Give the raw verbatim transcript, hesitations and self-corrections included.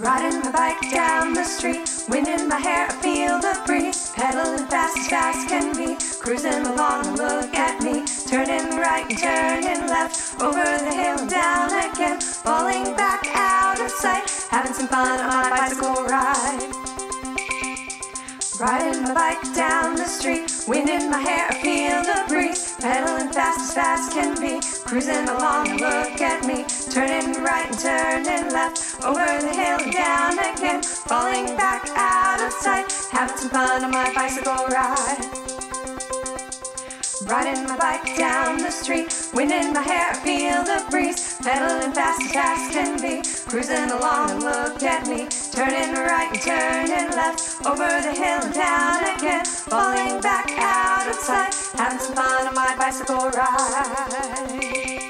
Riding my bike down the street, wind in my hair, I feel the breeze. Pedaling fast as fast can be, cruising along and look at me. Turning right and turning left, over the hill and down again. Falling back out of sight, having some fun on my bicycle ride. Riding my bike down the street, wind in my hair, I feel the breeze. Pedaling fast as fast can be, cruising along and look at me. Turning right and turning left, over the hill and down again. Falling back out of sight, having some fun on my bicycle ride. Riding my bike down the street, wind in my hair, I feel the breeze. Pedaling fast as fast can be, cruising along and look at me. Turning right and turning left, over the hill and down again. Falling back out of sight, having some fun on my bicycle ride.